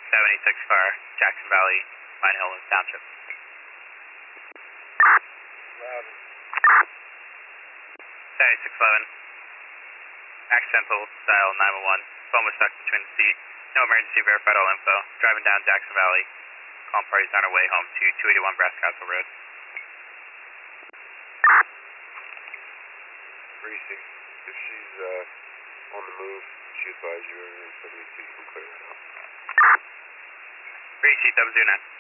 76 Fire, Jackson Valley, Pine Hill Township. Loud. 7611, accidental dial 911, phone was stuck between the seat, no emergency, verified all info, driving down Jackson Valley, calling parties on our way home to 281 Brass Castle Road. Reese, if she's on the move, she advised you over 72, you can clear that out. Reese, 709.